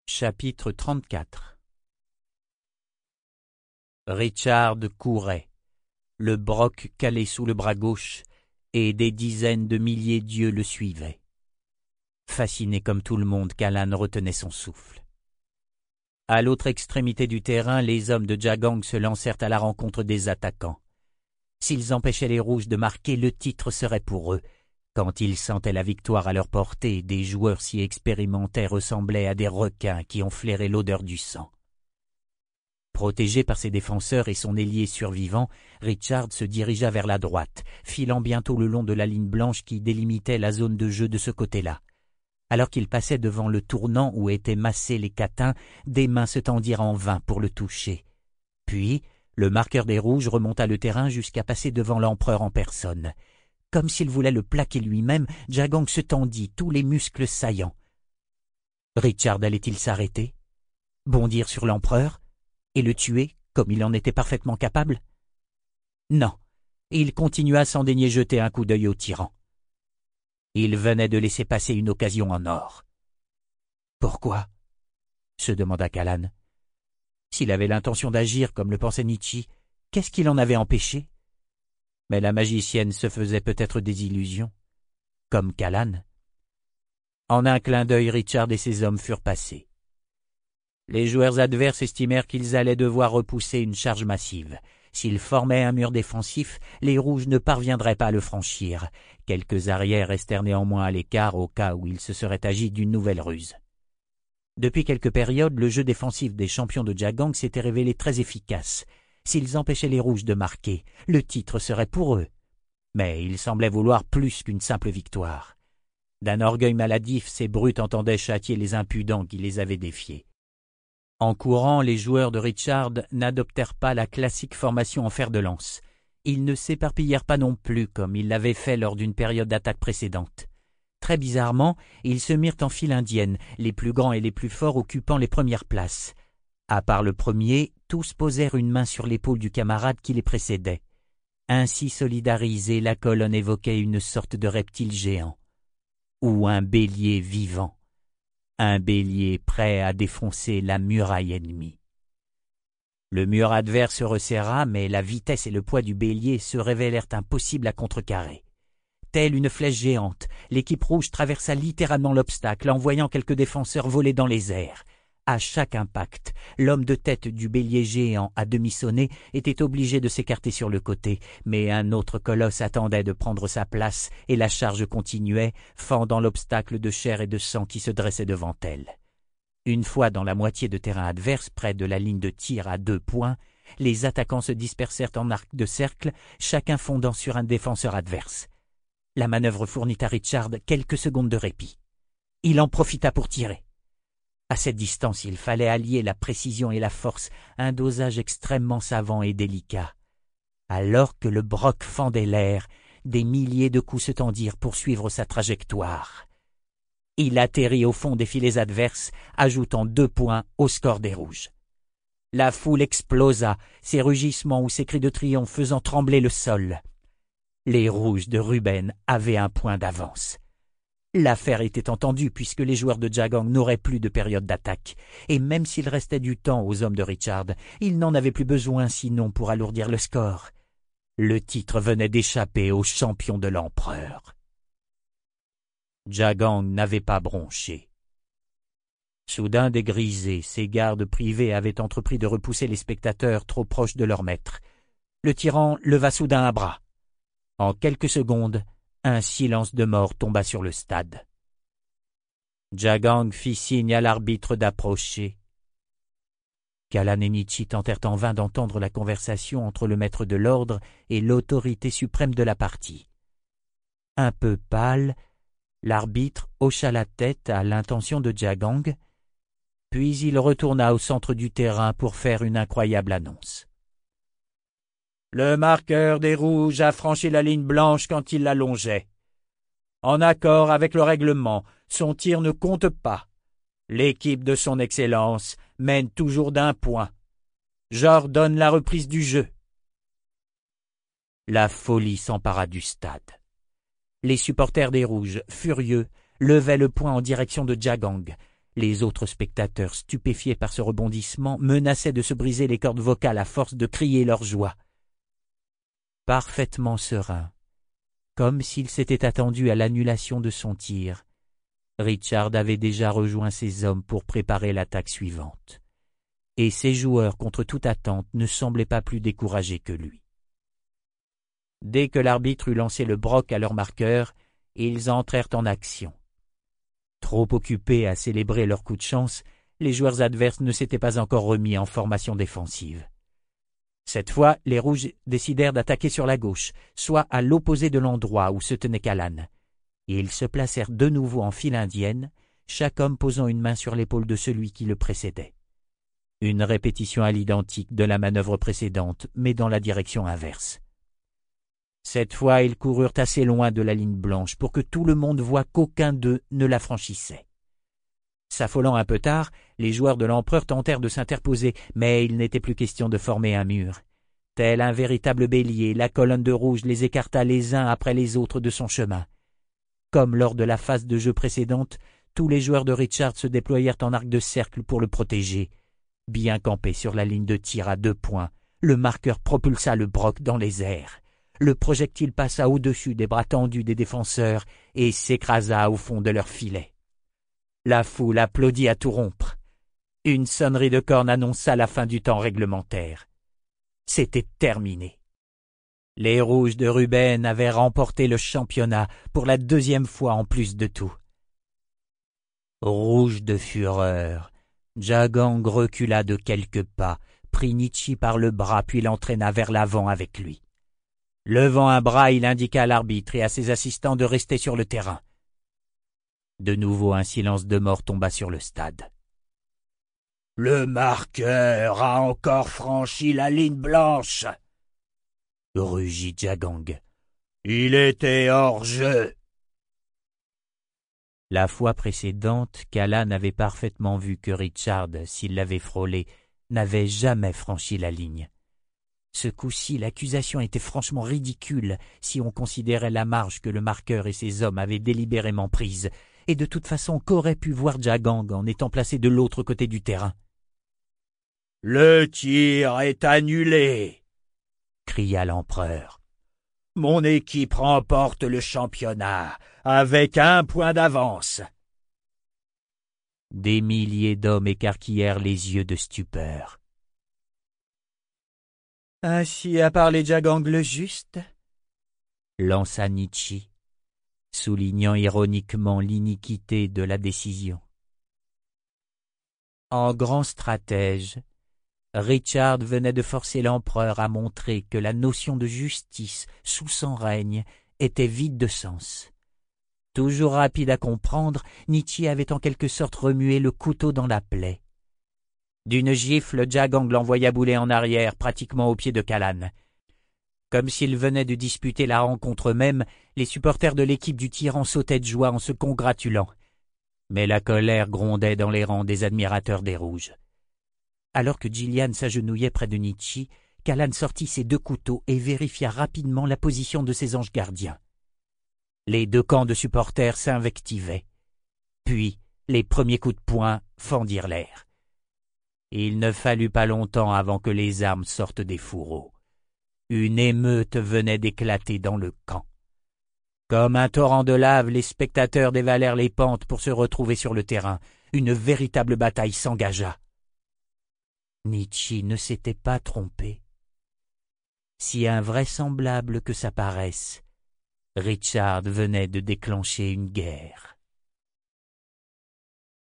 Chapitre 34. Richard courait, le broc calé sous le bras gauche, et des dizaines de milliers d'yeux le suivaient. Fasciné comme tout le monde, Callan retenait son souffle. À l'autre extrémité du terrain, les hommes de Jagang se lancèrent à la rencontre des attaquants. S'ils empêchaient les Rouges de marquer, le titre serait pour eux. Quand ils sentaient la victoire à leur portée, des joueurs si expérimentés ressemblaient à des requins qui ont flairé l'odeur du sang. Protégé par ses défenseurs et son ailier survivant, Richard se dirigea vers la droite, filant bientôt le long de la ligne blanche qui délimitait la zone de jeu de ce côté-là. Alors qu'il passait devant le tournant où étaient massés les catins, des mains se tendirent en vain pour le toucher. Puis, le marqueur des Rouges remonta le terrain jusqu'à passer devant l'empereur en personne. Comme s'il voulait le plaquer lui-même, Jagang se tendit, tous les muscles saillants. Richard allait-il s'arrêter, bondir sur l'empereur, et le tuer, comme il en était parfaitement capable? Non, il continua sans daigner jeter un coup d'œil au tyran. Il venait de laisser passer une occasion en or. Pourquoi? Se demanda Callan. S'il avait l'intention d'agir comme le pensait Nietzsche, qu'est-ce qui l'en avait empêché? Mais la magicienne se faisait peut-être des illusions, comme Callan. En un clin d'œil, Richard et ses hommes furent passés. Les joueurs adverses estimèrent qu'ils allaient devoir repousser une charge massive. S'ils formaient un mur défensif, les Rouges ne parviendraient pas à le franchir. Quelques arrières restèrent néanmoins à l'écart au cas où il se serait agi d'une nouvelle ruse. Depuis quelques périodes, le jeu défensif des champions de Jagang s'était révélé très efficace. S'ils empêchaient les Rouges de marquer, le titre serait pour eux. Mais ils semblaient vouloir plus qu'une simple victoire. D'un orgueil maladif, ces brutes entendaient châtier les impudents qui les avaient défiés. En courant, les joueurs de Richard n'adoptèrent pas la classique formation en fer de lance. Ils ne s'éparpillèrent pas non plus comme ils l'avaient fait lors d'une période d'attaque précédente. Très bizarrement, ils se mirent en file indienne, les plus grands et les plus forts occupant les premières places. À part le premier, tous posèrent une main sur l'épaule du camarade qui les précédait. Ainsi solidarisée, la colonne évoquait une sorte de reptile géant, ou un bélier vivant, un bélier prêt à défoncer la muraille ennemie. Le mur adverse se resserra, mais la vitesse et le poids du bélier se révélèrent impossibles à contrecarrer. Telle une flèche géante, l'équipe rouge traversa littéralement l'obstacle, envoyant quelques défenseurs voler dans les airs. À chaque impact, l'homme de tête du bélier géant à demi sonné était obligé de s'écarter sur le côté, mais un autre colosse attendait de prendre sa place et la charge continuait, fendant l'obstacle de chair et de sang qui se dressait devant elle. Une fois dans la moitié de terrain adverse, près de la ligne de tir à 2 points, les attaquants se dispersèrent en arc de cercle, chacun fondant sur un défenseur adverse. La manœuvre fournit à Richard quelques secondes de répit. Il en profita pour tirer. À cette distance, il fallait allier la précision et la force, un dosage extrêmement savant et délicat. Alors que le broc fendait l'air, des milliers de coups se tendirent pour suivre sa trajectoire. Il atterrit au fond des filets adverses, ajoutant 2 points au score des Rouges. La foule explosa, ses rugissements ou ses cris de triomphe faisant trembler le sol. Les Rouges de Ruben avaient un point d'avance. L'affaire était entendue puisque les joueurs de Jagang n'auraient plus de période d'attaque, et même s'il restait du temps aux hommes de Richard, ils n'en avaient plus besoin sinon pour alourdir le score. Le titre venait d'échapper aux champions de l'empereur. Jagang n'avait pas bronché. Soudain dégrisé, ses gardes privés avaient entrepris de repousser les spectateurs trop proches de leur maître. Le tyran leva soudain un bras. En quelques secondes, un silence de mort tomba sur le stade. Jagang fit signe à l'arbitre d'approcher. Callan et Nietzsche tentèrent en vain d'entendre la conversation entre le maître de l'ordre et l'autorité suprême de la partie. Un peu pâle, l'arbitre hocha la tête à l'intention de Jagang, puis il retourna au centre du terrain pour faire une incroyable annonce. Le marqueur des Rouges a franchi la ligne blanche quand il la longeait. En accord avec le règlement, son tir ne compte pas. L'équipe de son Excellence mène toujours d'1 point. J'ordonne la reprise du jeu. La folie s'empara du stade. Les supporters des Rouges, furieux, levaient le poing en direction de Jagang. Les autres spectateurs, stupéfiés par ce rebondissement, menaçaient de se briser les cordes vocales à force de crier leur joie. Parfaitement serein, comme s'il s'était attendu à l'annulation de son tir, Richard avait déjà rejoint ses hommes pour préparer l'attaque suivante. Et ses joueurs, contre toute attente, ne semblaient pas plus découragés que lui. Dès que l'arbitre eut lancé le broc à leur marqueur, ils entrèrent en action. Trop occupés à célébrer leur coup de chance, les joueurs adverses ne s'étaient pas encore remis en formation défensive. Cette fois, les Rouges décidèrent d'attaquer sur la gauche, soit à l'opposé de l'endroit où se tenait Callan. Et ils se placèrent de nouveau en file indienne, chaque homme posant une main sur l'épaule de celui qui le précédait. Une répétition à l'identique de la manœuvre précédente, mais dans la direction inverse. Cette fois, ils coururent assez loin de la ligne blanche pour que tout le monde voie qu'aucun d'eux ne la franchissait. S'affolant un peu tard, les joueurs de l'empereur tentèrent de s'interposer, mais il n'était plus question de former un mur. Tel un véritable bélier, la colonne de rouge les écarta les uns après les autres de son chemin. Comme lors de la phase de jeu précédente, tous les joueurs de Richard se déployèrent en arc de cercle pour le protéger. Bien campé sur la ligne de tir à 2 points, le marqueur propulsa le broc dans les airs. Le projectile passa au-dessus des bras tendus des défenseurs et s'écrasa au fond de leur filet. La foule applaudit à tout rompre. Une sonnerie de corne annonça la fin du temps réglementaire. C'était terminé. Les Rouges de Ruben avaient remporté le championnat pour la 2e fois en plus de tout. Rouge de fureur, Jagang recula de quelques pas, prit Nietzsche par le bras puis l'entraîna vers l'avant avec lui. Levant un bras, il indiqua à l'arbitre et à ses assistants de rester sur le terrain. De nouveau, un silence de mort tomba sur le stade. « Le marqueur a encore franchi la ligne blanche !» rugit Jagang. « Il était hors jeu !» La fois précédente, Callan avait parfaitement vu que Richard, s'il l'avait frôlé, n'avait jamais franchi la ligne. Ce coup-ci, l'accusation était franchement ridicule si on considérait la marge que le marqueur et ses hommes avaient délibérément prise, et de toute façon qu'aurait pu voir Jagang en étant placé de l'autre côté du terrain. « Le tir est annulé !» cria l'empereur. « Mon équipe remporte le championnat avec 1 point d'avance. » Des milliers d'hommes écarquillèrent les yeux de stupeur. « Ainsi a parlé Jagang le juste ?» lança Nietzsche, soulignant ironiquement l'iniquité de la décision. En grand stratège, Richard venait de forcer l'empereur à montrer que la notion de justice sous son règne était vide de sens. Toujours rapide à comprendre, Nietzsche avait en quelque sorte remué le couteau dans la plaie. D'une gifle, Jagang l'envoya bouler en arrière, pratiquement au pied de Callan. Comme s'il venait de disputer la rencontre même, les supporters de l'équipe du tyran sautaient de joie en se congratulant. Mais la colère grondait dans les rangs des admirateurs des Rouges. Alors que Gillian s'agenouillait près de Nietzsche, Callan sortit ses 2 couteaux et vérifia rapidement la position de ses anges gardiens. Les 2 camps de supporters s'invectivaient. Puis, les premiers coups de poing fendirent l'air. Il ne fallut pas longtemps avant que les armes sortent des fourreaux. Une émeute venait d'éclater dans le camp. Comme un torrent de lave, les spectateurs dévalèrent les pentes pour se retrouver sur le terrain. Une véritable bataille s'engagea. Nietzsche ne s'était pas trompé. Si invraisemblable que ça paraisse, Richard venait de déclencher une guerre.